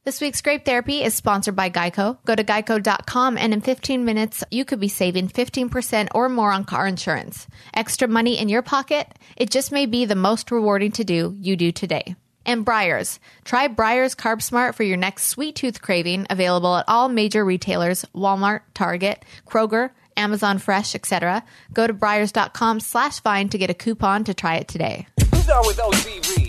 This week's Grape Therapy is sponsored by Geico. Go to geico.com and in 15 minutes, you could be saving 15% or more on car insurance. Extra money in your pocket? It just may be the most rewarding to do you do today. And Breyers. Try Breyers Carb Smart for your next sweet tooth craving, available at all major retailers, Walmart, Target, Kroger, Amazon Fresh, etc. Go to Breyers.com/Vine to get a coupon to try it today. Who's on with OTV?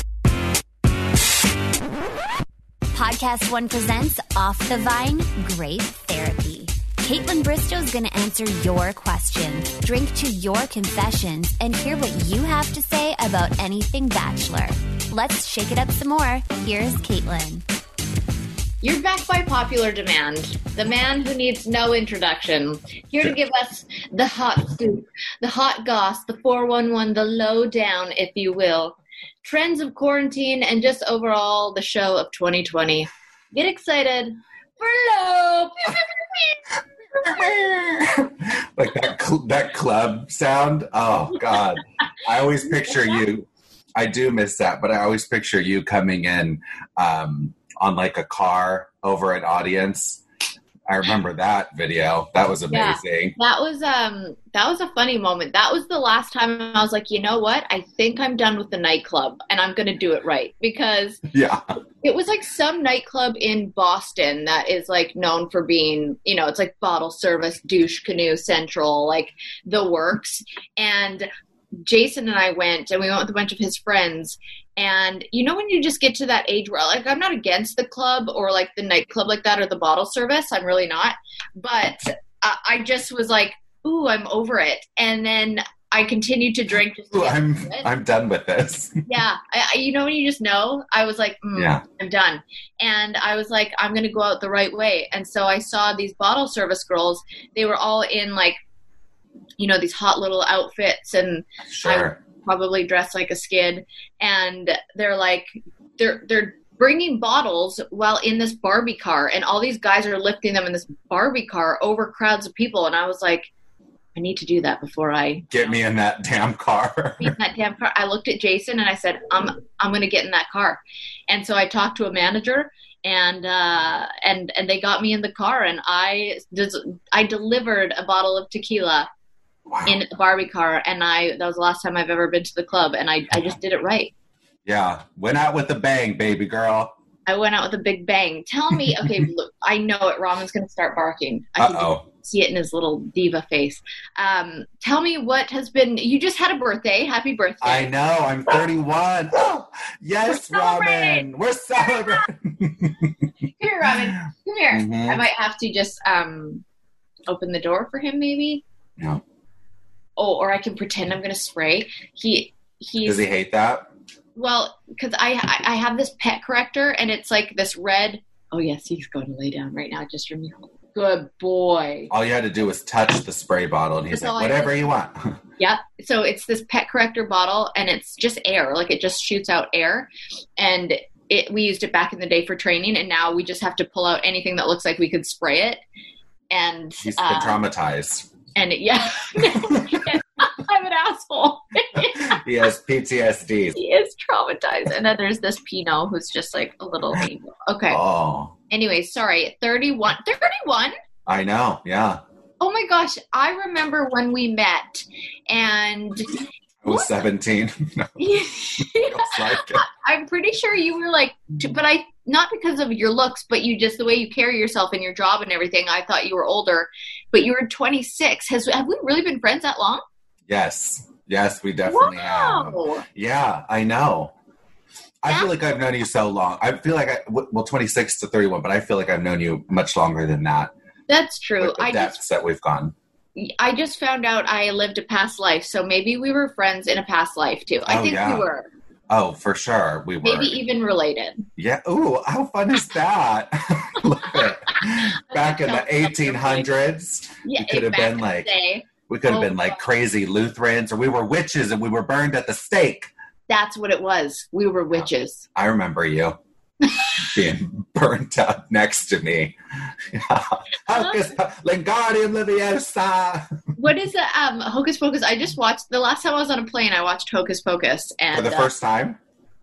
Podcast One presents Off the Vine Grape Therapy. Caitlin Bristow's going to answer your questions, drink to your confessions, and hear what you have to say about anything Bachelor. Let's shake it up some more. Here's Caitlin. You're back by popular demand. The man who needs no introduction. Here to give us the hot scoop, the hot goss, the 411, the lowdown, if you will. Trends of quarantine and just overall the show of 2020. Get excited for low. Like that club sound. Oh God, I always picture you. I do miss that, but I always picture you coming in on like a car over an audience. I remember that video. That was amazing. Yeah, that was a funny moment. That was the last time I was like, you know what? I think I'm done with the nightclub and I'm going to do it right, because it was like some nightclub in Boston that is like known for being, you know, it's like bottle service, douche, canoe central, like the works. And Jason and I went, and we went with a bunch of his friends. And you know when you just get to that age where, like, I'm not against the club or like the nightclub like that or the bottle service. I'm really not. But I just was like, ooh, I'm over it. And then I continued to drink. Ooh, I'm done with this. Yeah. You know when you just know? I was like, I'm done. And I was like, I'm going to go out the right way. And so I saw these bottle service girls. They were all in like, you know, these hot little outfits, and I probably dressed like a skid, and they're like, they're bringing bottles while in this Barbie car, and all these guys are lifting them in this Barbie car over crowds of people. And I was like, I need to do that before I get me in that damn car. I looked at Jason and I said, I'm going to get in that car. And so I talked to a manager, and they got me in the car, and I delivered a bottle of tequila. Wow. In the Barbie car, and that was the last time I've ever been to the club, and I just did it right. Yeah, went out with a bang, baby girl. I went out with a big bang. Tell me, okay, look, I know it. Ramon's going to start barking. I can see it in his little diva face. Tell me what has been. You just had a birthday. Happy birthday! I know. I'm 31. Oh, yes, Ramen. We're celebrating. Come here, Ramen. Come here. Mm-hmm. I might have to just open the door for him, maybe. No. Oh, or I can pretend I'm going to spray. Does he hate that? Well, because I have this pet corrector, and it's like this red. Oh, yes, he's going to lay down right now just for me. Good boy. All you had to do was touch the spray bottle, and he's like, whatever you want. Yep. So it's this pet corrector bottle, and it's just air. Like, it just shoots out air. And we used it back in the day for training, and now we just have to pull out anything that looks like we could spray it. And he's been traumatized. And I'm an asshole. He has PTSD. He is traumatized. And then there's this Pinot who's just like a little angel. Okay. Oh. Anyway, sorry. 31. 31? I know. Yeah. Oh my gosh. I remember when we met, and I was 17. No. I'm pretty sure you were like, but not because of your looks, but just the way you carry yourself and your job and everything. I thought you were older, but you were 26. Have we really been friends that long? Yes, we definitely have. Yeah, I know. I feel like I've known you so long. I feel like 26 to 31, but I feel like I've known you much longer than that. That's true. With the depths that we've gone. I just found out I lived a past life, so maybe we were friends in a past life too. I think we were. Oh, for sure. We were. Maybe even related. Yeah. Ooh, how fun is that? Look at it. Back in the 1800s, we could have been like, crazy Lutherans, or we were witches and we were burned at the stake. That's what it was. We were witches. I remember you being burnt up next to me. Hocus Wingardium Leviosa. What is it? Hocus Pocus. I just watched, the last time I was on a plane, I watched Hocus Pocus. And, for the first time?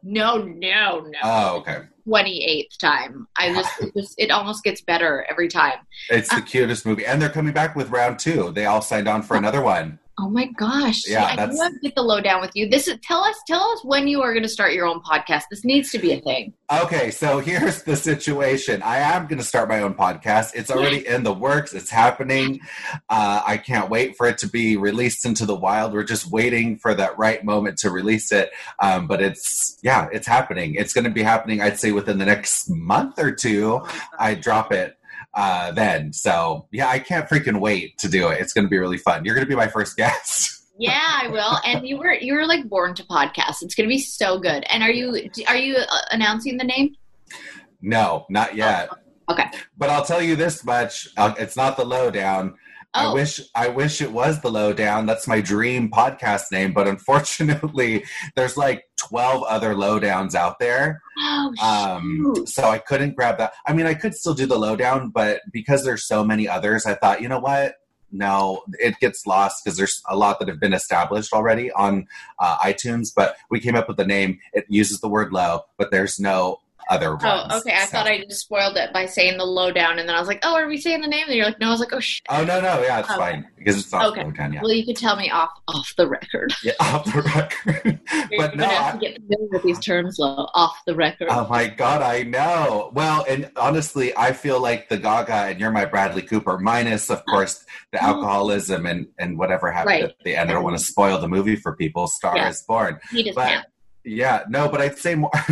No. Oh, okay. 28th time. It almost gets better every time. It's the cutest movie. And they're coming back with round 2. They all signed on for another one. Oh my gosh. Yeah, I do have to get the lowdown with you. Tell us when you are going to start your own podcast. This needs to be a thing. Okay, so here's the situation. I am going to start my own podcast. It's already in the works. It's happening. I can't wait for it to be released into the wild. We're just waiting for that right moment to release it. But it's happening. It's going to be happening, I'd say, within the next month or two. I drop it. Then. So yeah, I can't freaking wait to do it. It's going to be really fun. You're going to be my first guest. Yeah, I will. And you were like born to podcast. It's going to be so good. And are you announcing the name? No, not yet. Oh, okay. But I'll tell you this much. It's not the lowdown. Oh. I wish it was the lowdown. That's my dream podcast name. But unfortunately, there's like 12 other lowdowns out there. Oh, so I couldn't grab that. I mean, I could still do the lowdown, but because there's so many others, I thought, you know what? No, it gets lost because there's a lot that have been established already on iTunes. But we came up with the name. It uses the word low, but there's no other ones. Oh, okay. I thought I just spoiled it by saying the lowdown, and then I was like, "Oh, are we saying the name?" And you're like, "No." I was like, "Oh, shit." Oh no, yeah, it's fine because it's off the lowdown. Yeah. Well, you could tell me off the record. Yeah, off the record. But no, have to get familiar with these terms, though. Off the record. Oh my God, I know. Well, and honestly, I feel like the Gaga and You're My Bradley Cooper, minus of course the alcoholism and whatever happened at the end. I don't want to spoil the movie for people. Star is Born. He just can't. Yeah, no, but I'd say more.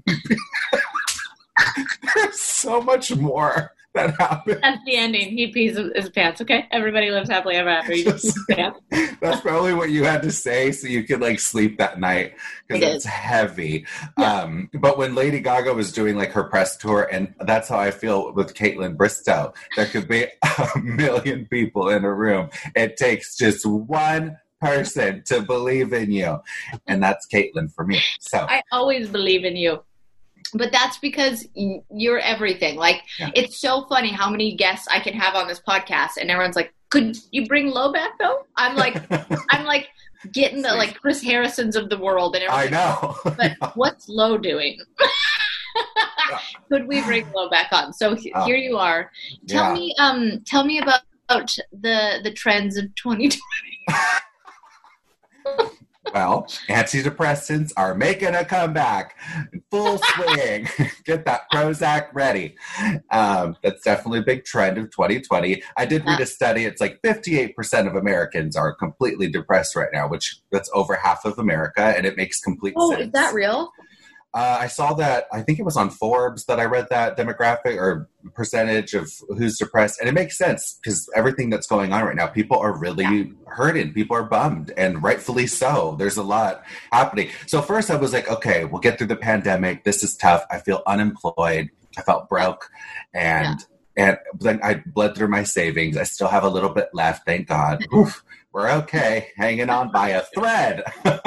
There's so much more that happens. That's the ending. He pees his pants. Okay, everybody lives happily ever after. He just pees his pants. That's probably what you had to say so you could like sleep that night because it's heavy. Yeah. But when Lady Gaga was doing like her press tour, and that's how I feel with Kaitlyn Bristowe, there could be 1 million people in a room. It takes just one person to believe in you, and that's Kaitlyn for me. So I always believe in you. But that's because you're everything. Like, It's so funny how many guests I can have on this podcast, and everyone's like, "Could you bring Lo back though?" I'm like getting the like Chris Harrisons of the world, and I know. But what's Lo doing? Could we bring Lo back on? So here you are. Tell me about the trends of 2020. Well, antidepressants are making a comeback in full swing. Get that Prozac ready. That's definitely a big trend of 2020. I did read a study. It's like 58% of Americans are completely depressed right now, which that's over half of America, and it makes complete sense. Oh, is that real? I saw that, I think it was on Forbes that I read that demographic or percentage of who's depressed. And it makes sense because everything that's going on right now, people are really hurting. People are bummed, and rightfully so. There's a lot happening. So first I was like, okay, we'll get through the pandemic. This is tough. I feel unemployed. I felt broke. And then I bled through my savings. I still have a little bit left. Thank God. Oof, we're okay. Hanging on by a thread.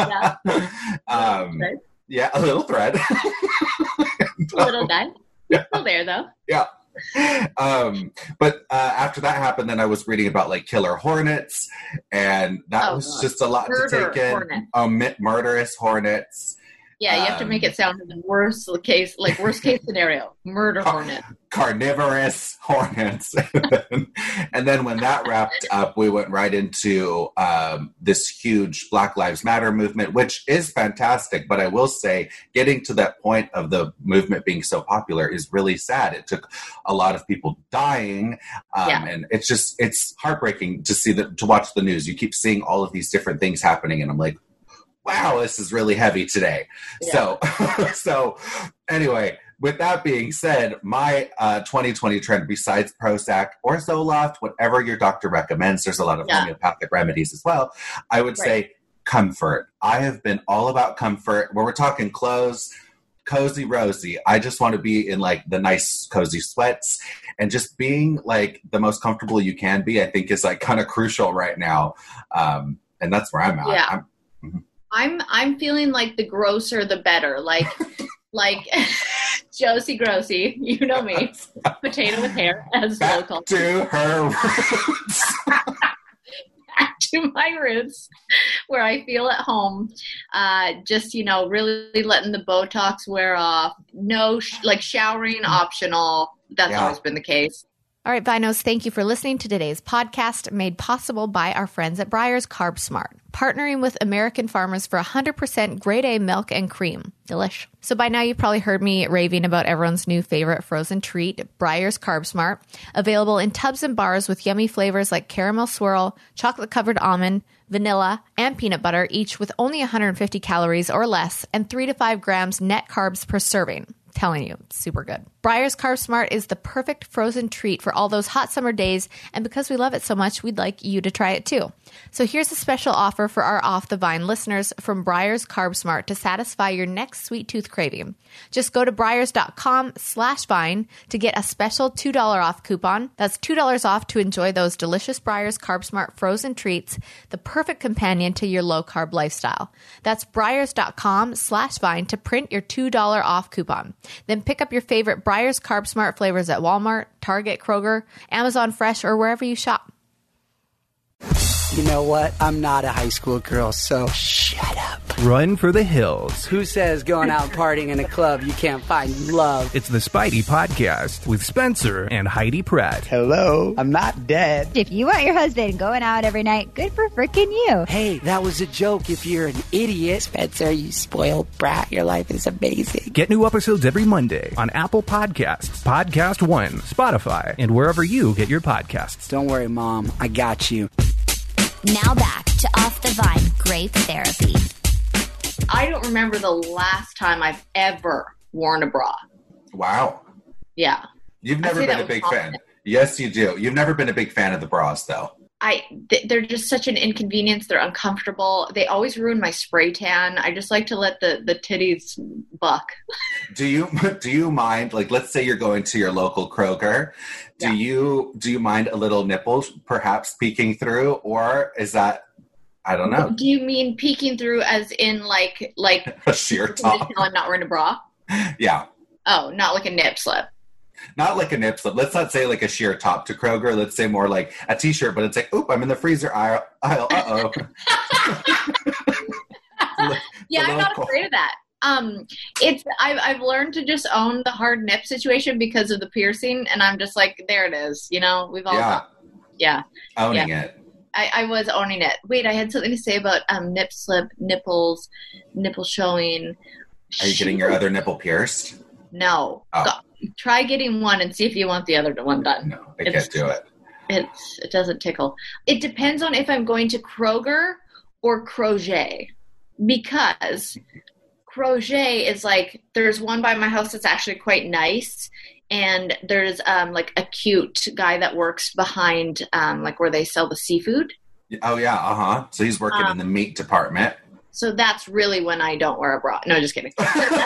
Yeah, a little thread. A little guy. It's still there, though. Yeah. But after that happened, then I was reading about like killer hornets, and that was just a lot to take in. Murderous hornets. Yeah, you have to make it sound the worst case scenario. Murder hornet. Carnivorous hornets. And then when that wrapped up, we went right into this huge Black Lives Matter movement, which is fantastic. But I will say, getting to that point of the movement being so popular is really sad. It took a lot of people dying. And it's heartbreaking to watch the news. You keep seeing all of these different things happening, and I'm like, wow, this is really heavy today. Yeah. So anyway, with that being said, my 2020 trend, besides Prozac or Zoloft, whatever your doctor recommends, there's a lot of homeopathic remedies as well. I would say comfort. I have been all about comfort. When we're talking clothes, cozy Rosie. I just want to be in like the nice cozy sweats, and just being like the most comfortable you can be, I think is like kind of crucial right now. And that's where I'm at. Yeah. I'm feeling like the grosser the better. Like Josie Grossi, you know me. Potato with hair, as Lo calls to her roots. to my roots where I feel at home. Just, really letting the Botox wear off. No, showering optional. That's always been the case. All right, Vinos, thank you for listening to today's podcast made possible by our friends at Breyers Carb Smart, partnering with American farmers for 100% grade A milk and cream. Delish. So by now you've probably heard me raving about everyone's new favorite frozen treat, Breyers Carb Smart, available in tubs and bars with yummy flavors like caramel swirl, chocolate-covered almond, vanilla, and peanut butter, each with only 150 calories or less and 3 to 5 grams net carbs per serving. Telling you, it's super good. Breyers Carb Smart is the perfect frozen treat for all those hot summer days, and because we love it so much, we'd like you to try it too. So here's a special offer for our Off the Vine listeners from Breyers Carb Smart to satisfy your next sweet tooth craving. Just go to breyers.com/vine to get a special $2 off coupon. That's $2 off to enjoy those delicious Breyers Carb Smart frozen treats, the perfect companion to your low-carb lifestyle. That's breyers.com/vine to print your $2 off coupon. Then pick up your favorite Breyers Carb Smart flavors at Walmart, Target, Kroger, Amazon Fresh, or wherever you shop. You know what? I'm not a high school girl, so shut up. Run for the hills. Who says going out partying in a club you can't find love? It's the Spidey Podcast with Spencer and Heidi Pratt. Hello, I'm not dead. If you want your husband going out every night, good for frickin' you. Hey, that was a joke if you're an idiot. Spencer, you spoiled brat. Your life is amazing. Get new episodes every Monday on Apple Podcasts, Podcast One, Spotify, and wherever you get your podcasts. Don't worry, Mom. I got you. Now back to Off the Vine Grape Therapy. I don't remember the last time I've ever worn a bra. Wow. Yeah. You've never been a big fan. Yes, you do. You've never been a big fan of the bras, though. They're just such an inconvenience. They're uncomfortable. They always ruin my spray tan. I just like to let the titties buck. Do you mind, like, let's say you're going to your local Kroger. Do you mind a little nipple perhaps peeking through, or is that, I don't know. Do you mean peeking through as in like a sheer top? I'm not wearing a bra? Yeah. Oh, not like a nip slip. Not like a nip slip. Let's not say like a sheer top to Kroger. Let's say more like a t-shirt, but it's like, oop, I'm in the freezer aisle. Uh-oh. Yeah, I'm not afraid of that. I've learned to just own the hard nip situation because of the piercing, and I'm just like, there it is. We've all owning it. I was owning it. Wait, I had something to say about nip slip, nipples, nipple showing. Are you getting your other nipple pierced? No. Oh. Try getting one and see if you want the other one done. No, I can't do it. It doesn't tickle. It depends on if I'm going to Kroger or Crochet, because Crochet is like, there's one by my house that's actually quite nice, and there's like a cute guy that works behind like where they sell the seafood. Oh yeah, So he's working in the meat department. So that's really when I don't wear a bra. No, just kidding.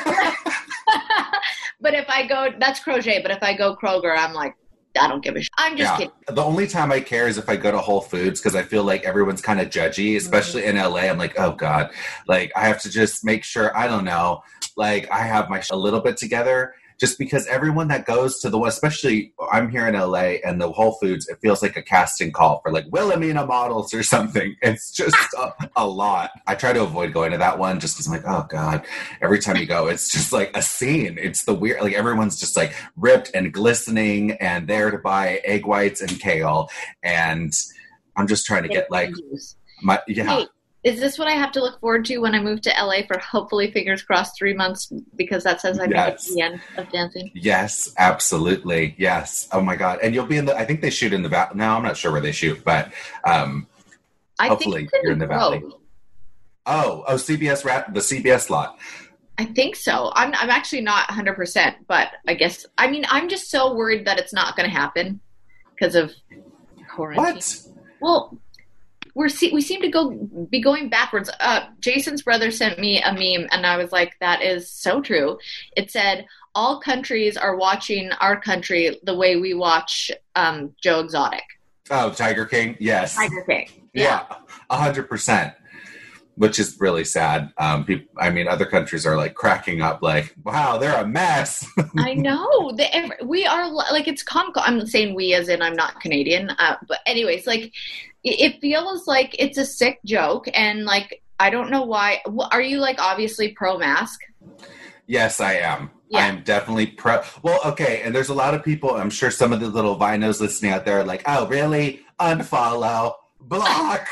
But if I go, that's Crochet. But if I go Kroger, I'm like, I don't give a shit. I'm just kidding. The only time I care is if I go to Whole Foods, because I feel like everyone's kind of judgy, especially in LA. I'm like, oh God, like I have to just make sure, I don't know, like I have my a little bit together, just because everyone that goes to especially I'm here in LA and the Whole Foods, it feels like a casting call for like Wilhelmina models or something. It's just a lot. I try to avoid going to that one just because I'm like, oh God, every time you go, it's just like a scene. It's the weird, like everyone's just like ripped and glistening and there to buy egg whites and kale. And I'm just trying to get like Hey, is this what I have to look forward to when I move to LA for hopefully, fingers crossed, 3 months, because that says I made it to the end of dancing? Yes, absolutely. Yes. Oh my God. And you'll be I think they shoot in the valley. No, I'm not sure where they shoot, but hopefully you're in the valley. Oh, CBS the CBS lot. I think so. I'm actually not 100%, but I guess, I'm just so worried that it's not going to happen because of quarantine. What? Well, we seem to be going backwards. Jason's brother sent me a meme, and I was like, that is so true. It said, all countries are watching our country the way we watch Joe Exotic. Oh, Tiger King? Yes. Tiger King. Yeah, 100%. which is really sad. Other countries are like cracking up, like, wow, they're a mess. I know. We are like, it's comical. I'm saying we as in I'm not Canadian. But anyways, like, it feels like it's a sick joke. And like, I don't know why. Are you like obviously pro-mask? Yes, I am. Yeah. I'm definitely pro. Well, okay. And there's a lot of people, I'm sure some of the little Vinos listening out there are like, oh, really? Unfollow, block.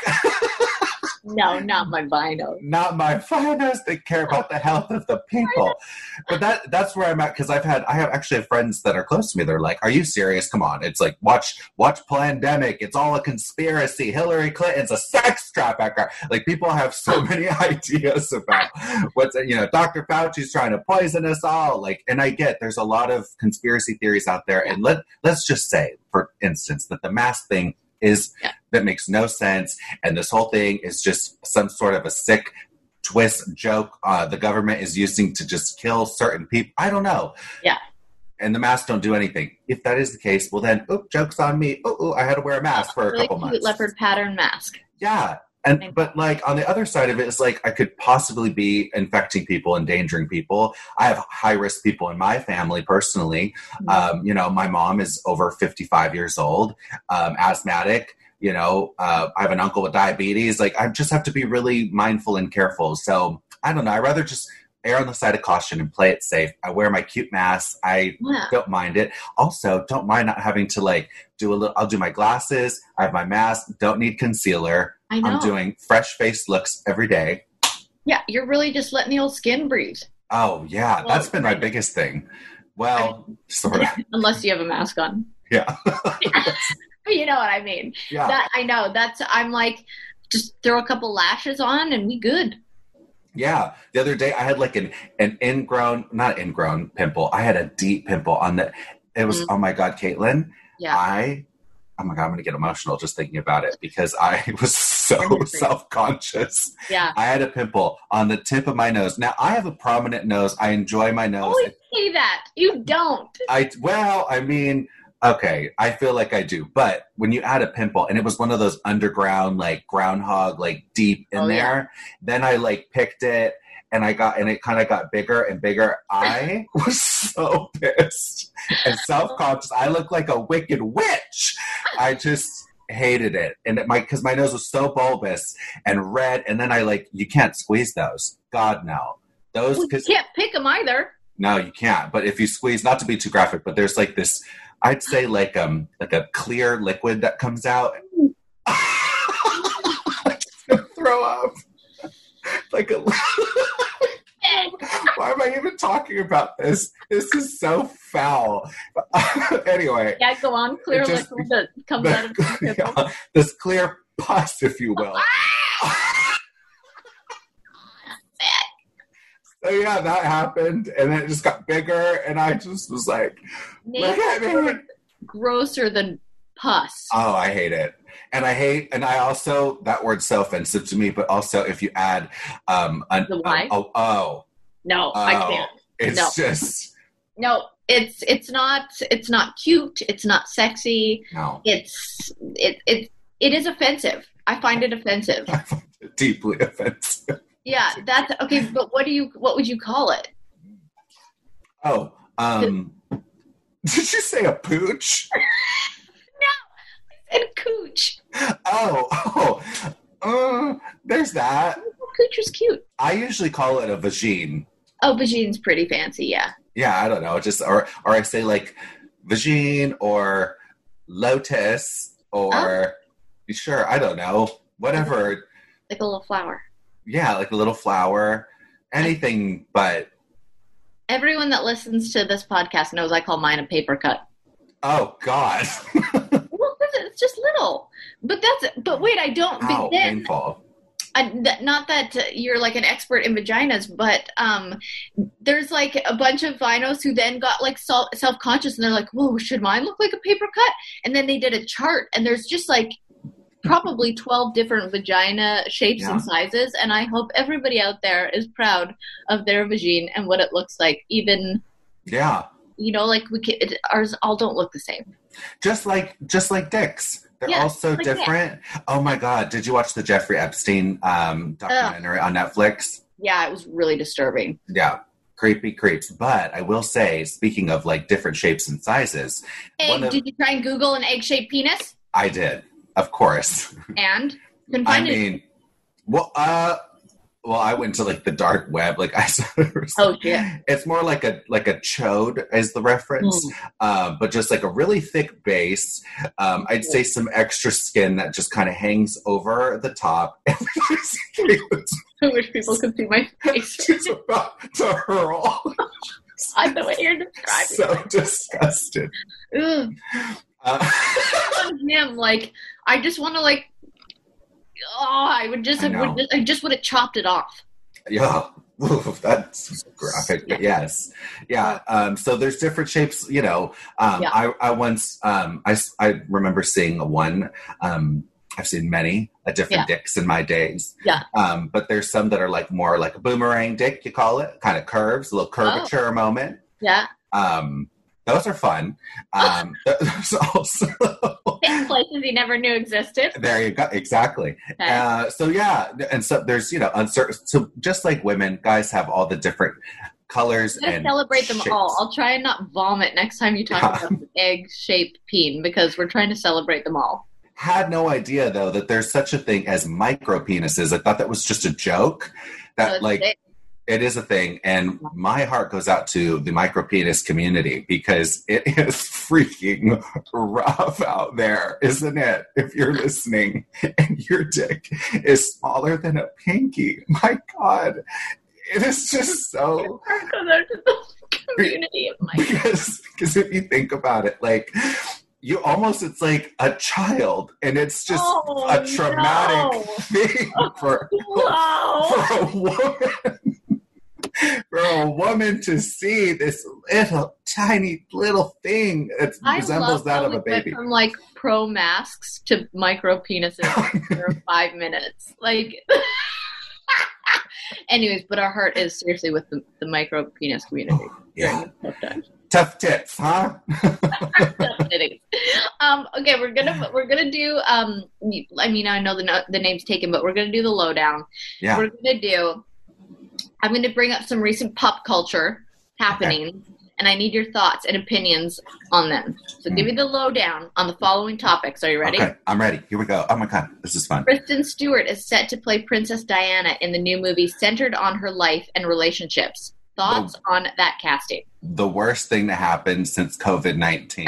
No, not my Vinos. Not my Vinos that care about the health of the people. But that's where I'm at, because I have actually friends that are close to me. They're like, are you serious? Come on. It's like, watch Plandemic. It's all a conspiracy. Hillary Clinton's a sex trafficker. Like, people have so many ideas about Dr. Fauci's trying to poison us all. Like, and I get there's a lot of conspiracy theories out there. And let's just say, for instance, that the mask thing that makes no sense, and this whole thing is just some sort of a sick twist joke the government is using to just kill certain people. I don't know. Yeah. And the masks don't do anything. If that is the case, well then, joke's on me. I had to wear a mask for a couple months. Leopard pattern mask. Yeah. But like on the other side of it is like I could possibly be infecting people, endangering people. I have high risk people in my family personally. Mm-hmm. My mom is over 55 years old, asthmatic. I have an uncle with diabetes. Like, I just have to be really mindful and careful. So I don't know. I'd rather just err on the side of caution and play it safe. I wear my cute mask. I don't mind it. Also, don't mind not having to like I'll do my glasses. I have my mask. Don't need concealer. I know. I'm doing fresh face looks every day. Yeah, you're really just letting the old skin breathe. Oh, yeah. That's been my biggest thing. Well, sort of. Unless you have a mask on. Yeah. You know what I mean? Yeah. I know. I'm like, just throw a couple lashes on and we good. Yeah. The other day I had like an not ingrown pimple. I had a deep pimple on it was, oh my God, Caitlin. Yeah. Oh my God, I'm going to get emotional just thinking about it because I was so self-conscious. Yeah. I had a pimple on the tip of my nose. Now, I have a prominent nose. I enjoy my nose. Always say that. You don't. Okay, I feel like I do. But when you add a pimple, and it was one of those underground, like groundhog, like deep in there, then I like picked it. And it kind of got bigger and bigger. I was so pissed and self-conscious. I looked like a wicked witch. I just hated it. And because my nose was so bulbous and red. And then you can't squeeze those. God, no. You can't pick them either. No, you can't. But if you squeeze, not to be too graphic, but there's like this, I'd say like a clear liquid that comes out. I'm just going to throw up. Why am I even talking about this? This is so foul. Anyway. Yeah, go on. Clear liquid that comes out of the pimple. Yeah, this clear pus, if you will. So yeah, that happened, and then it just got bigger, and I just was like, look at me. Grosser than pus. Oh, I hate it. And I also, that word's so offensive to me, but also if you add, the Y? No, I can't. It's just. No, it's not cute. It's not sexy. No. It is offensive. I find it offensive. I find it deeply offensive. Yeah, that's okay. But what would you call it? Oh, did you say a pooch? And cooch. There's that. Cooch was cute. I usually call it a vagine. Oh, vagine's pretty fancy, yeah. Yeah, I don't know. Just or I say like vagine or lotus or sure, I don't know. Whatever. Like a little flower. Yeah, like a little flower. Anything but. Everyone that listens to this podcast knows I call mine a paper cut. Oh God. It's just little, but wait, I don't. Ow, painful. Not that you're like an expert in vaginas, but there's like a bunch of vinos who then got like self-conscious, and they're like, "Whoa, should mine look like a paper cut?" And then they did a chart, and there's just like probably 12 different vagina shapes and sizes, and I hope everybody out there is proud of their vagine and what it looks like. Even like ours all don't look the same. Just like dicks. They're all so different. Oh my God. Did you watch the Jeffrey Epstein documentary on Netflix? Yeah, it was really disturbing. Yeah. Creepy creeps. But I will say, speaking of like different shapes and sizes. Did you try and Google an egg-shaped penis? I did. Of course. And? Couldn't find it. Well, I went to like the dark web. Like I saw it's more like a chode as the reference, but just like a really thick base. I'd say some extra skin that just kind of hangs over the top. I wish people could see my face. She's about to hurl. I the way you're describing. So disgusted. Him, like I just want to like. Oh, I just would have chopped it off. Yeah. Oof, that's graphic, but yes. Yeah. So there's different shapes, you know. I once, I remember seeing one, I've seen many different dicks in my days. Yeah. But there's some that are like more like a boomerang dick, you call it, kind of curves, a little curvature moment. Yeah. Those are fun. There's also places you never knew existed. There you go. Exactly. Okay. So yeah, and so there's uncertain. So just like women, guys have all the different colors and celebrate them shapes. all. I'll try and not vomit next time you talk about the egg-shaped peen because we're trying to celebrate them all. Had no idea though that there's such a thing as micro penises. I thought that was just a joke. It is a thing, and my heart goes out to the micropenis community because it is freaking rough out there, isn't it? If you're listening and your dick is smaller than a pinky, my God, it is just so... community of because if you think about it, like... it's like a child, and it's just a traumatic thing for a woman. For a woman to see this little tiny little thing that resembles that of a baby. From like pro masks to micro penises for 5 minutes. Like, anyways, but our heart is seriously with the micro penis community. Yeah. Tough tits, huh? Okay, we're gonna do. I know the name's taken, but we're gonna do the lowdown. Yeah. I'm going to bring up some recent pop culture happenings, and I need your thoughts and opinions on them. So give me the lowdown on the following topics. Are you ready? Okay, I'm ready. Here we go. Oh my God, this is fun. Kristen Stewart is set to play Princess Diana in the new movie centered on her life and relationships. Thoughts on that casting? The worst thing to happen since COVID-19.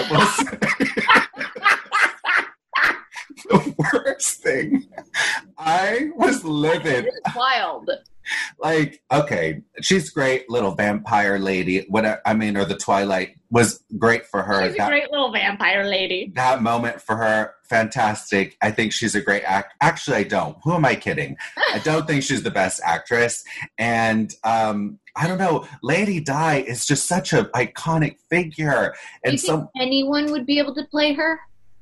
The worst thing. I was livid. It's wild. Like, okay, she's great, little vampire lady. Or the Twilight was great for her. She's a great little vampire lady. That moment for her, fantastic. I think she's a great Actually, I don't. Who am I kidding? I don't think she's the best actress. And I don't know. Lady Di is just such an iconic figure. And do you think anyone would be able to play her?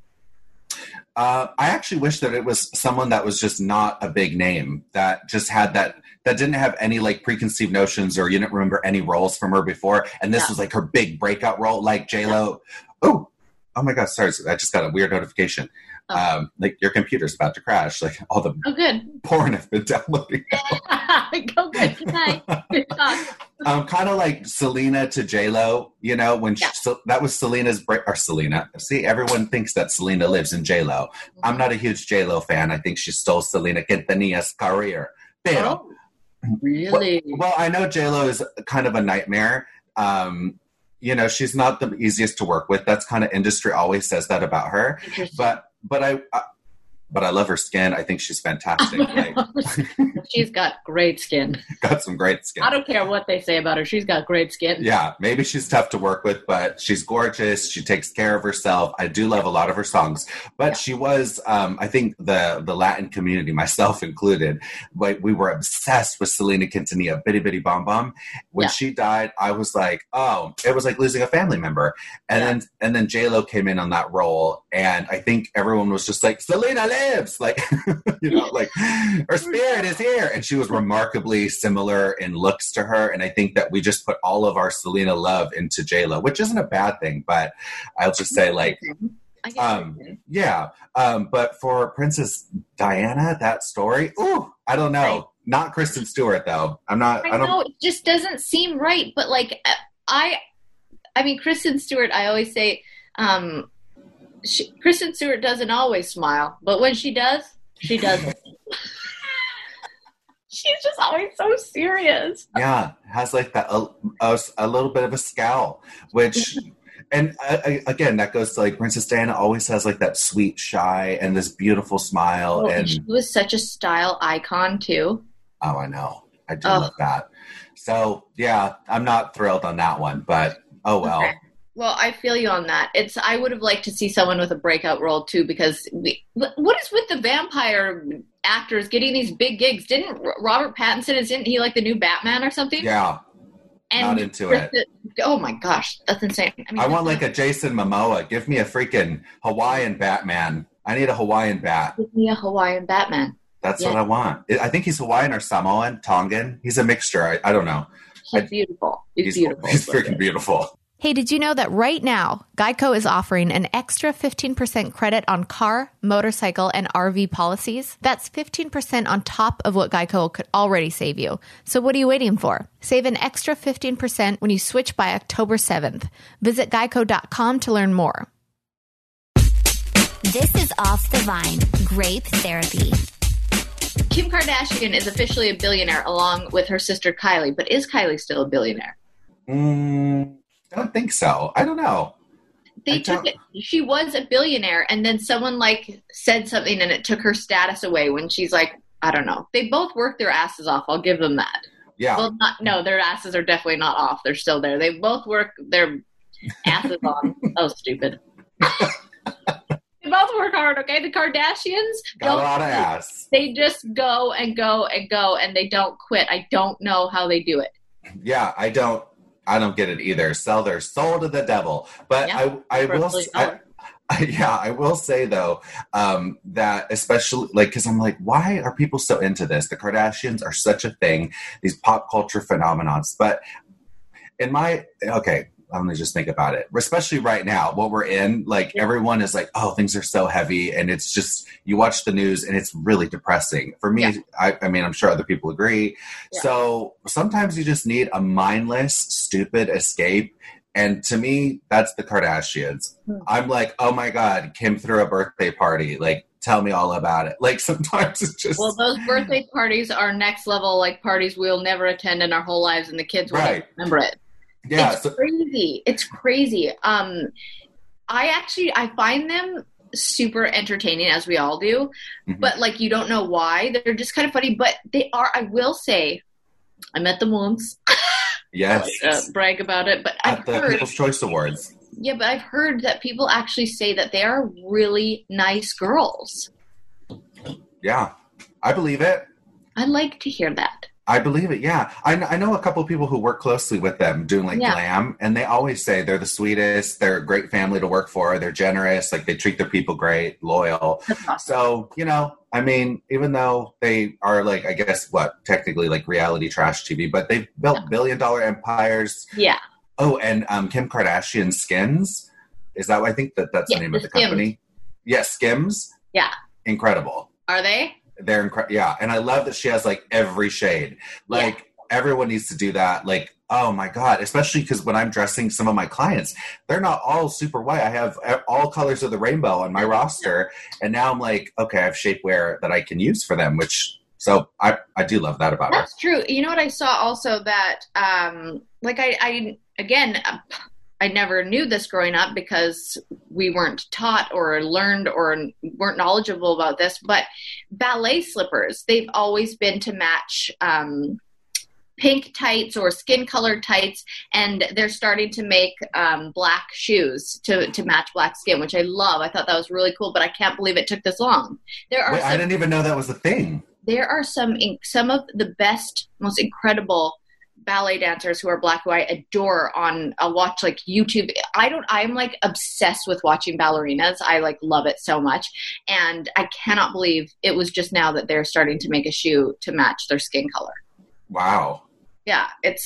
I actually wish that it was someone that was just not a big name, that just had that didn't have any like preconceived notions, or you didn't remember any roles from her before. And this was like her big breakout role, like J-Lo. Oh my God. Sorry. I just got a weird notification. Like your computer's about to crash. Like all the porn have been downloading. Go good. Good night. Good talk. Kind of like Selena to J-Lo, when that was Selena's or Selena. See, everyone thinks that Selena lives in J-Lo. I'm not a huge J-Lo fan. I think she stole Selena Quintanilla's career. Pero, really? Well, I know J-Lo is kind of a nightmare. She's not the easiest to work with. That's kind of industry always says that about her. But I love her skin. I think she's fantastic. She's got great skin. Got some great skin. I don't care what they say about her. She's got great skin. Yeah, maybe she's tough to work with, but she's gorgeous. She takes care of herself. I do love a lot of her songs. But she was, I think the Latin community, myself included, we were obsessed with Selena Quintanilla, Bitty Bitty Bom Bom. When she died, I was like, oh, it was like losing a family member. And then J-Lo came in on that role, and I think everyone was just like, Selena lives! Like, like her spirit is here. And she was remarkably similar in looks to her. And I think that we just put all of our Selena love into J-Lo, which isn't a bad thing, but I'll just say, like, Yeah. But for Princess Diana, that story, I don't know. Not Kristen Stewart, though. I know, it just doesn't seem right. But, like, I mean, Kristen Stewart, I always say, Kristen Stewart doesn't always smile. But when she does, she doesn't. She's just always so serious. Yeah. Has, like, that a little bit of a scowl, which... And again, that goes to, like, Princess Diana always has, like, that sweet, shy, and this beautiful smile. And she was such a style icon, too. Oh, I know. I do love that. So, yeah, I'm not thrilled on that one, but oh well. Okay. Well, I feel you on that. I would have liked to see someone with a breakout role, too, because what is with the vampire actors getting these big gigs? Didn't Robert Pattinson, isn't he, like, the new Batman or something? Yeah. And not into it. Oh my gosh, that's insane. I want like a Jason Momoa. Give me a freaking Hawaiian Batman. I need a Hawaiian bat. Give me a Hawaiian Batman. That's what I want. I think he's Hawaiian or Samoan, Tongan. He's a mixture. I don't know. He's beautiful. He's beautiful. He's freaking beautiful. Hey, did you know that right now, Geico is offering an extra 15% credit on car, motorcycle, and RV policies? That's 15% on top of what Geico could already save you. So what are you waiting for? Save an extra 15% when you switch by October 7th. Visit geico.com to learn more. This is Off the Vine, Grape Therapy. Kim Kardashian is officially a billionaire along with her sister Kylie, but is Kylie still a billionaire? I don't think so. I don't know. She was a billionaire, and then someone like said something, and it took her status away. When she's like, I don't know. They both worked their asses off. I'll give them that. Yeah. Well, their asses are definitely not off. They're still there. They both work their asses on. Oh, stupid. They both work hard. Okay, the Kardashians got a lot of ass. They just go and go and go, and they don't quit. I don't know how they do it. Yeah, I don't get it either. Sell their soul to the devil. But I will say though, that especially like, cause I'm like, why are people so into this? The Kardashians are such a thing, these pop culture phenomenons. But let me just think about it. Especially right now, what we're in, like everyone is like, oh, things are so heavy. And it's just, you watch the news and it's really depressing. For me, I mean, I'm sure other people agree. Yeah. So sometimes you just need a mindless, stupid escape. And to me, that's the Kardashians. I'm like, oh my God, Kim threw a birthday party. Like, tell me all about it. Like sometimes it's just... Well, those birthday parties are next level, like parties we'll never attend in our whole lives and the kids will never remember it. Yeah, it's crazy. It's crazy. I find them super entertaining, as we all do, but like you don't know why. They're just kind of funny, but they are. I will say, I met them once. Yes, brag about it. But I've heard People's Choice Awards. Yeah, but I've heard that people actually say that they are really nice girls. Yeah, I believe it. I'd like to hear that. I believe it, yeah. I know a couple of people who work closely with them doing glam, and they always say they're the sweetest, they're a great family to work for, they're generous, like they treat their people great, loyal. That's awesome. So, I mean, even though they are like, I guess, technically like reality trash TV, but they've built billion-dollar empires. Yeah. Oh, and Kim Kardashian Skims, is that what I think that's the name of the company? Yes, Skims. Yeah. Incredible. Are they? They're incredible. Yeah. And I love that she has like every shade. Like everyone needs to do that. Like, oh my God, especially because when I'm dressing some of my clients, they're not all super white. I have all colors of the rainbow on my roster. And now I'm like, okay, I have shapewear that I can use for them, so I do love that about her. That's true. You know what I saw also that, I never knew this growing up because we weren't taught or learned or weren't knowledgeable about this, but ballet slippers, they've always been to match pink tights or skin colored tights, and they're starting to make black shoes to match black skin, which I love. I thought that was really cool, but I can't believe it took this long. I didn't even know that was a thing. There are some of the best, most incredible ballet dancers who are black, who I adore I'll watch like YouTube. I'm like obsessed with watching ballerinas. I like love it so much. And I cannot believe it was just now that they're starting to make a shoe to match their skin color. Wow. Yeah. It's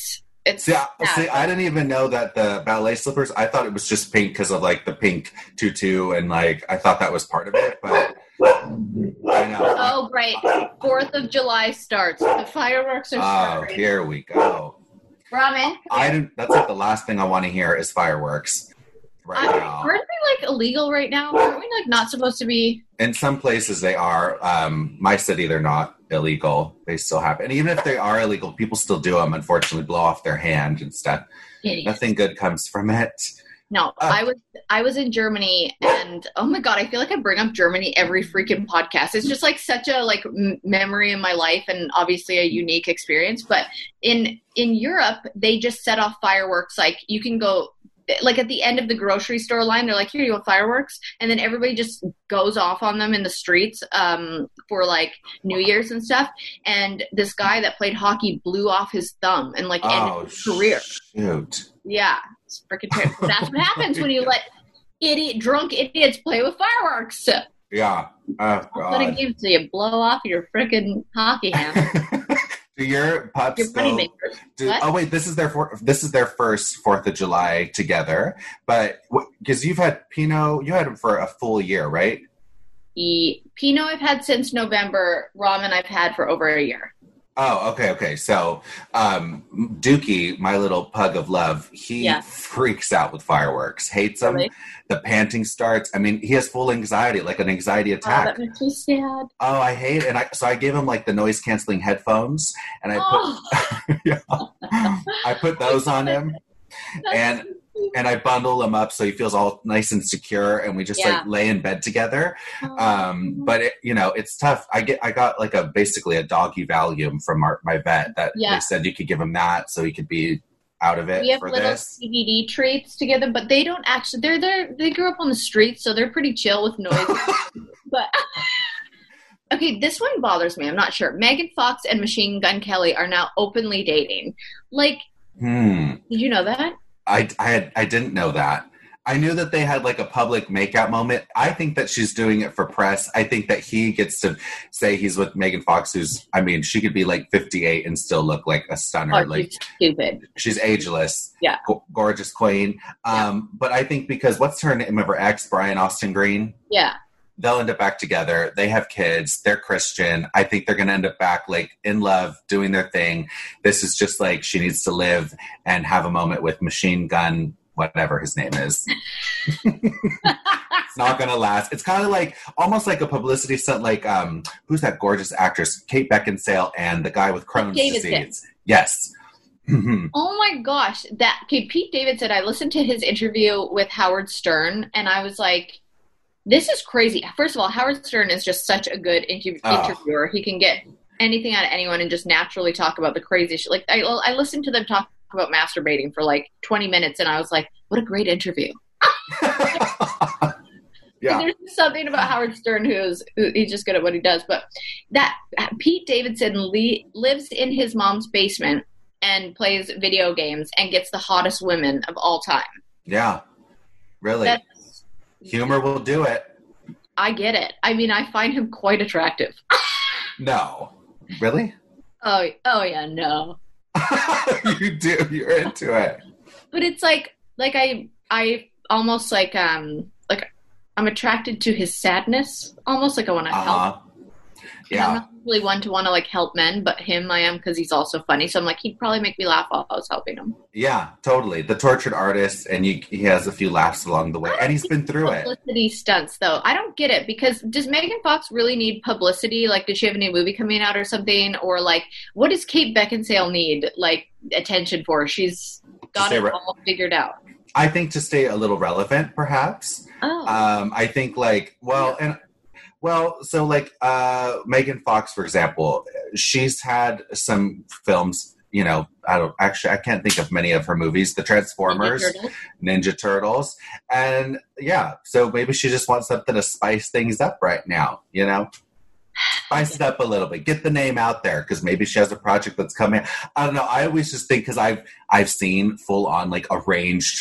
It's I didn't even know that the ballet slippers. I thought it was just pink because of like the pink tutu, and like I thought that was part of it, but I know. Oh, right. 4th of July starts. The fireworks are starting. Oh, here we go. Ramen. That's like the last thing I want to hear is fireworks. Right now. Aren't they like illegal right now? Aren't we like not supposed to be? In some places they are. My city, they're not illegal. They still happen. And even if they are illegal, people still do them, unfortunately, blow off their hand and stuff. Idiots. Nothing good comes from it. No, I was in Germany, and oh my God, I feel like I bring up Germany every freaking podcast. It's just like such a like memory in my life, and obviously a unique experience. But in Europe, they just set off fireworks. Like you can go like at the end of the grocery store line, they're like, here you go, fireworks. And then everybody just goes off on them in the streets for like New Year's and stuff. And this guy that played hockey blew off his thumb and like ended his career. Shoot. Yeah. It's freaking terrible. That's what happens when you let drunk idiots play with fireworks. Yeah. Oh, God. Let a game so you blow off your freaking hockey hand. Do your pups go? Oh wait, this is their first 4th of July together. But because you've had Pinot, you had him for a full year, right? Pinot I've had since November. Ramen I've had for over a year. Oh, okay. So, Dookie, my little pug of love, he freaks out with fireworks, hates them. Really? The panting starts. I mean, he has full anxiety, like an anxiety attack. Oh, that makes me sad. Oh, I hate it. So I gave him like the noise canceling headphones, and I put those on him, and I bundle him up so he feels all nice and secure, and we just like lay in bed together. But it's tough. I got like basically a doggy Valium from my vet that they said you could give him that so he could be out of it. We have little CBD treats together, but they don't actually. They grew up on the streets, so they're pretty chill with noise. But okay, this one bothers me. I'm not sure. Megan Fox and Machine Gun Kelly are now openly dating. Like, did you know that? I didn't know that. I knew that they had like a public makeout moment. I think that she's doing it for press. I think that he gets to say he's with Megan Fox, she could be like 58 and still look like a stunner. Oh, like she's stupid. She's ageless. Yeah. Gorgeous queen. But I think because what's her name of her ex, Brian Austin Green? Yeah. They'll end up back together. They have kids. They're Christian. I think they're going to end up back like in love, doing their thing. This is just like she needs to live and have a moment with Machine Gun, whatever his name is. It's not going to last. It's kind of like almost like a publicity stunt. Like who's that gorgeous actress? Kate Beckinsale and the guy with Crohn's disease. Yes. Oh my gosh. Pete Davidson, I listened to his interview with Howard Stern and I was like, this is crazy. First of all, Howard Stern is just such a good interviewer. He can get anything out of anyone and just naturally talk about the crazy shit. Like I listened to them talk about masturbating for like 20 minutes and I was like, what a great interview. Yeah. There's something about Howard Stern he's just good at what he does. But that Pete Davidson lives in his mom's basement and plays video games and gets the hottest women of all time. Yeah. Really? Humor will do it. I get it. I mean, I find him quite attractive. No. Really? Oh yeah, no. You do. You're into it. But it's like I almost like I'm attracted to his sadness. Almost like I want to help. Yeah. I'm not really one to want to like help men, but him I am because he's also funny. So I'm like, he'd probably make me laugh while I was helping him. Yeah, totally. The tortured artist, and he has a few laughs along the way, and he's been through it. Publicity stunts, though. I don't get it because does Megan Fox really need publicity? Like, does she have a new movie coming out or something? Or like, what does Kate Beckinsale need like attention for? She's got it all figured out. I think to stay a little relevant, perhaps. Oh. I think so Megan Fox, for example, she's had some films, I can't think of many of her movies, The Transformers, Ninja Turtles. And so maybe she just wants something to spice things up right now, Spice it up a little bit, get the name out there because maybe she has a project that's coming. I don't know. I always just think because I've seen full on like arranged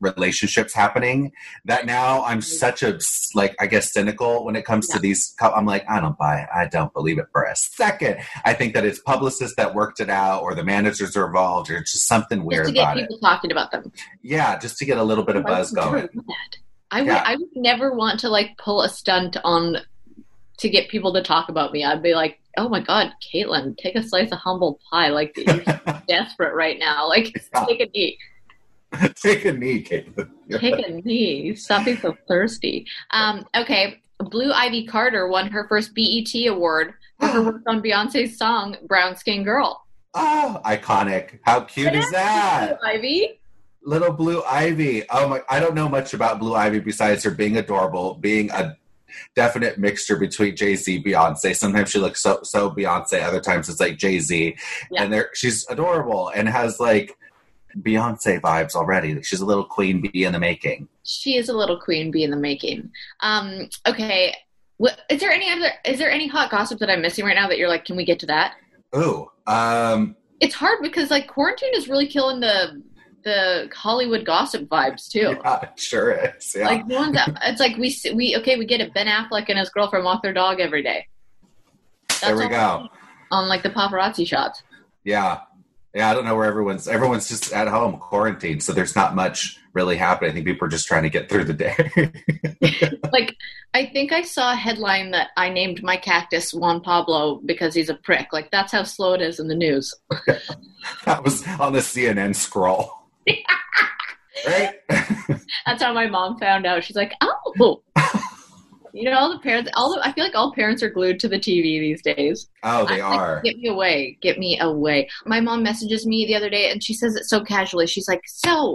relationships happening that now I'm such a, like, I guess cynical when it comes to these. I'm like, I don't believe it for a second. I think that it's publicists that worked it out, or the managers are involved, or it's just something weird about it. Just to get people talking about them. Yeah, just to get a little bit of buzz going. I would never want to like pull a stunt on to get people to talk about me. I'd be like, oh my God, Caitlin, take a slice of humble pie. Like, you're desperate right now. Like, take a knee. Take a knee, Caitlin. Take a knee. Stop being so thirsty. Okay, Blue Ivy Carter won her first BET award for her work on Beyonce's song Brown Skin Girl. Oh, iconic. How cute is that? Blue Ivy? Little Blue Ivy. Oh my! I don't know much about Blue Ivy besides her being adorable, being a definite mixture between Jay-Z, Beyonce. Sometimes she looks so Beyonce, other times it's like Jay-Z. Yeah. And she's adorable and has like Beyonce vibes already. She's a little queen bee in the making. She is a little queen bee in the making. Okay. Is there any hot gossip that I'm missing right now that you're like, can we get to that? Ooh. It's hard because like quarantine is really killing the Hollywood gossip vibes too. Yeah, it sure is. Yeah. Like it's like we get it. Ben Affleck and his girlfriend walk their dog every day. There we go. On like the paparazzi shots. Yeah. Yeah, I don't know where everyone's just at home quarantined, so there's not much really happening. I think people are just trying to get through the day. Like, I think I saw a headline that I named my cactus Juan Pablo because he's a prick. Like, that's how slow it is in the news. That was on the CNN scroll. Right? That's how my mom found out. She's like, oh. You know, all the parents, I feel like all parents are glued to the TV these days. Oh, they are. Like, get me away. My mom messages me the other day and she says it so casually. She's like,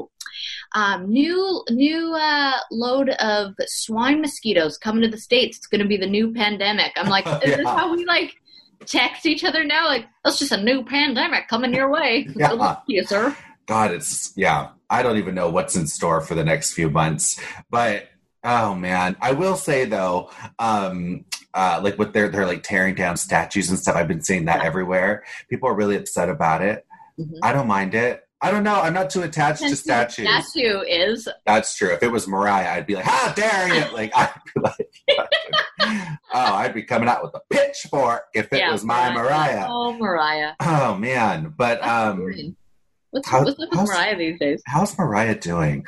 new load of swine mosquitoes coming to the States. It's going to be the new pandemic. I'm like, is this how we like text each other now? Like, that's just a new pandemic coming your way. Yeah. You, sir. God, I don't even know what's in store for the next few months, but oh man, I will say though, like with they're like tearing down statues and stuff. I've been seeing that everywhere. People are really upset about it. Mm-hmm. I don't mind it. I don't know. I'm not too attached to statues. Statue is. That's true. If it was Mariah, I'd be like, how dare you? Like, I'd be like, I'd be coming out with a pitchfork if it was my Mariah. Oh, Mariah. Oh man, but what's up with Mariah these days? How's Mariah doing?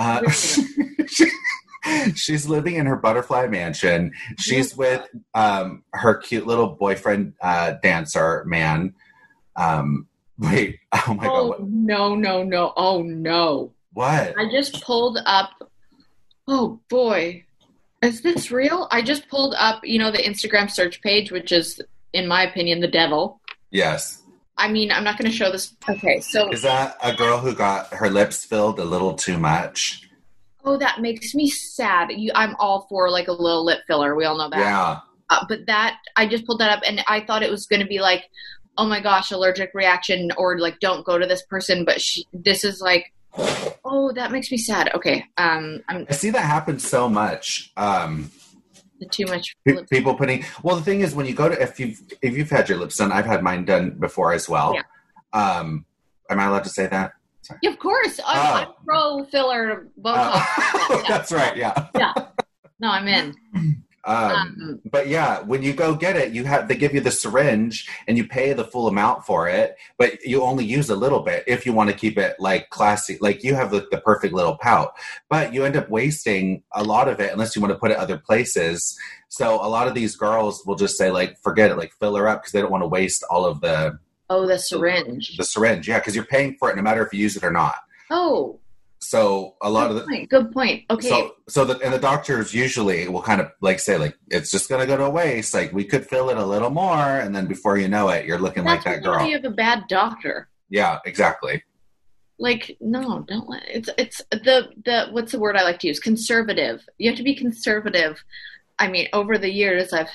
She's living in her butterfly mansion. She's with her cute little boyfriend dancer man. Wait, oh my God. What? No. Oh no. What? I just pulled up. Oh boy. Is this real? I just pulled up, the Instagram search page, which is, in my opinion, the devil. Yes. I mean, I'm not going to show this. Okay, so. Is that a girl who got her lips filled a little too much? Oh, that makes me sad. I'm all for like a little lip filler. We all know that. Yeah. But I just pulled that up and I thought it was going to be like, oh my gosh, allergic reaction or like don't go to this person. But this is like, oh, that makes me sad. Okay. I see that happen so much. Too much. People putting. Well, the thing is, when you go to if you've had your lips done, I've had mine done before as well. Yeah. Am I allowed to say that? Sorry. Yeah, of course. I'm pro filler Botox. That's right. Yeah. Yeah. No, I'm in. But yeah, when you go get it, they give you the syringe and you pay the full amount for it, but you only use a little bit if you want to keep it like classy. Like you have the perfect little pout, but you end up wasting a lot of it unless you want to put it other places. So a lot of these girls will just say like, forget it, like fill her up because they don't want to waste all of the. Oh, the syringe. The syringe, yeah, because you're paying for it no matter if you use it or not. Oh. So a lot Good point. Okay. So the doctors usually will kind of like say like it's just going to go to waste. Like we could fill it a little more, and then before you know it, you're looking like that girl. You have a bad doctor. Yeah, exactly. Like no, don't let it's the what's the word I like to use? Conservative. You have to be conservative. I mean, over the years, I've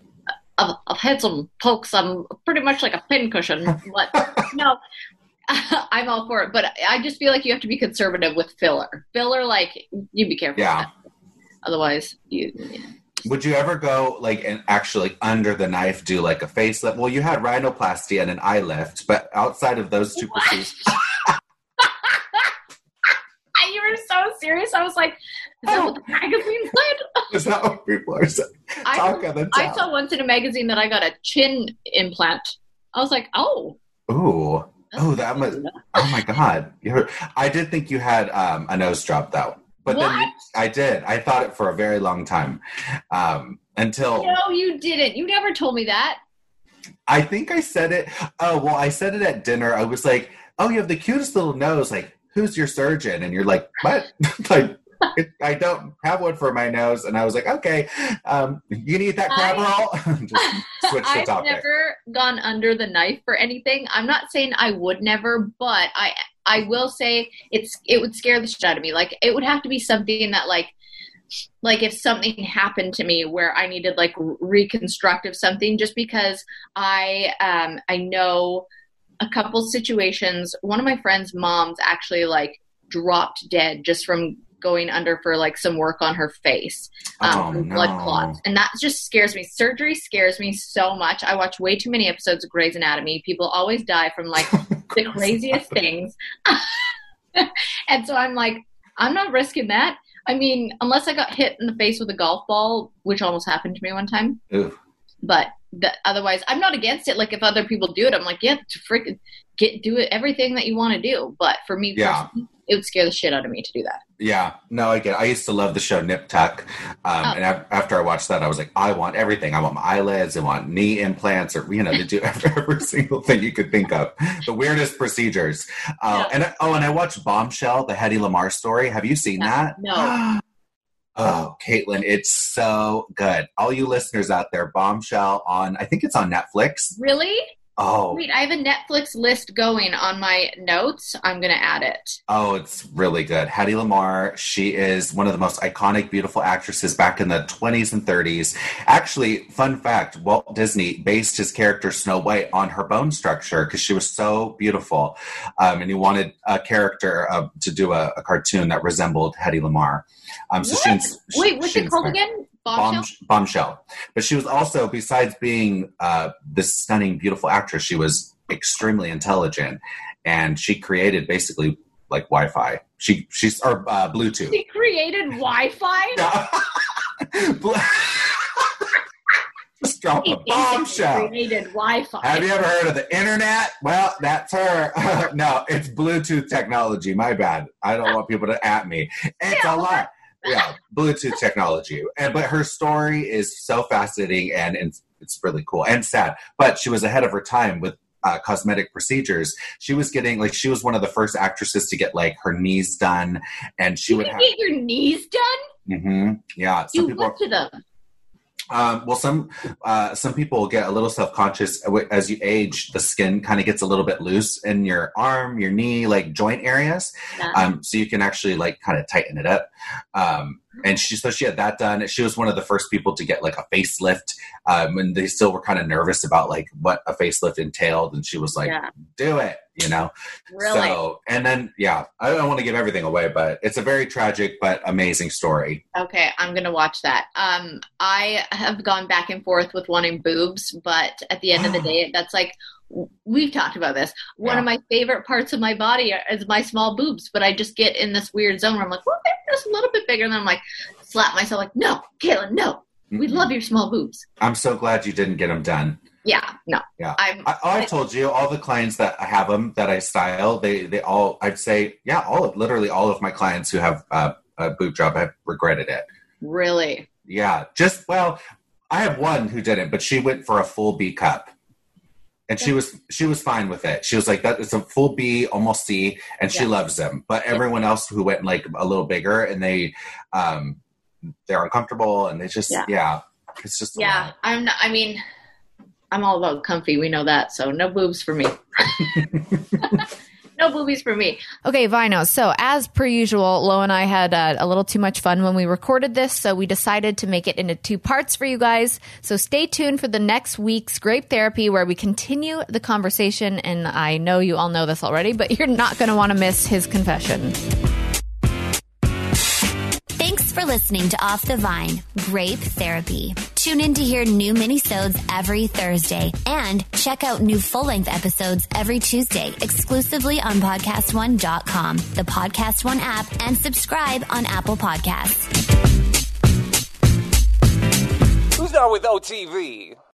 had some pokes. I'm pretty much like a pincushion, but no. I'm all for it, but I just feel like you have to be conservative with filler. Filler, like, you be careful. Yeah. With that. Otherwise, Would you ever go, like, and actually under the knife do, like, a facelift? Well, you had rhinoplasty and an eye lift, but outside of those two procedures. You were so I was like, is that what the magazine said? Is that what people are saying? I saw once in a magazine that I got a chin implant. I was like, oh. Ooh. Oh, that must. Oh my God! I did think you had a nose job though, but what? then I did. I thought it for a very long time until. No, you didn't. You never told me that. I think I said it. Oh well, I said it at dinner. I was like, "Oh, you have the cutest little nose. Like, who's your surgeon?" And you're like, "What?" Like, I don't have one for my nose. And I was like, "Okay, you can eat that crab roll." Just switch the topic. I've never gone under the knife for anything. I'm not saying I would never, but I will say it would scare the shit out of me. Like, it would have to be something that like if something happened to me where I needed like reconstructive something, just because I know a couple situations. One of my friend's moms actually like dropped dead just from going under for like some work on her face, blood clots. And that just scares me. Surgery scares me so much. I watch way too many episodes of Grey's Anatomy. People always die from like the craziest things. And so I'm like, I'm not risking that. I mean, unless I got hit in the face with a golf ball, which almost happened to me one time. Ooh. But otherwise, I'm not against it. Like, if other people do it, I'm like, yeah, freaking do it, everything that you want to do. But for me, personally, it would scare the shit out of me to do that. Yeah, no, I get it. I used to love the show Nip Tuck. And after I watched that, I was like, I want everything. I want my eyelids. I want knee implants, or, to do every single thing you could think of. The weirdest procedures. And I watched Bombshell, the Hedy Lamarr story. Have you seen that? No. Oh, Caitlin, it's so good. All you listeners out there, Bombshell I think it's on Netflix. Really? Oh. Wait, I have a Netflix list going on my notes. I'm going to add it. Oh, it's really good. Hedy Lamarr, she is one of the most iconic, beautiful actresses back in the 20s and 30s. Actually, fun fact, Walt Disney based his character Snow White on her bone structure because she was so beautiful. And he wanted a character to do a cartoon that resembled Hedy Lamarr. Wait, what's it called again? Bombshell. But she was also, besides being this stunning, beautiful actress, she was extremely intelligent, and she created basically like Wi-Fi. She's Bluetooth. She created Wi-Fi? Just drop a bombshell. Created Wi-Fi. Have you ever heard of the internet? Well, that's her. No, it's Bluetooth technology. My bad. I don't want people to at me. It's a lot. Yeah, Bluetooth technology. But her story is so fascinating, and it's really cool and sad. But she was ahead of her time with cosmetic procedures. She was getting she was one of the first actresses to get like her knees done, and she would get your knees done. Mm-hmm. Yeah, you look to them. Well, some people get a little self-conscious as you age. The skin kind of gets a little bit loose in your arm, your knee, like joint areas. Yeah. So you can actually like kind of tighten it up. And she had that done. She was one of the first people to get like a facelift. And they still were kind of nervous about like what a facelift entailed. And she was like, do it, Really? So, and then, I don't want to give everything away, but it's a very tragic but amazing story. Okay, I'm going to watch that. I have gone back and forth with wanting boobs, but at the end of the day, that's like, we've talked about this. One of my favorite parts of my body is my small boobs, but I just get in this weird zone where I'm like, well, they're just a little bit bigger. And then I'm like, slap myself like, no, Caitlin, no. We love your small boobs. I'm so glad you didn't get them done. Yeah, no. Yeah. I told you, all the clients that I have them, that I style, they all, I'd say, literally all of my clients who have a boob job have regretted it. Really? Yeah. I have one who didn't, but she went for a full B cup. And she was fine with it. She was like, that it's a full B, almost C, and she loves them. But everyone else who went like a little bigger, and they're uncomfortable, and they just it's just a lot. I'm all about comfy. We know that. So no boobs for me. No boobies for me. Okay, Vino. So as per usual, Lo and I had a little too much fun when we recorded this, so we decided to make it into 2 parts for you guys. So stay tuned for the next week's Grape Therapy, where we continue the conversation. And I know you all know this already, but you're not going to want to miss his confession. Thanks for listening to Off the Vine, Grape Therapy. Tune in to hear new minisodes every Thursday and check out new full-length episodes every Tuesday exclusively on PodcastOne.com, the Podcast One app, and subscribe on Apple Podcasts. Who's down with OTV?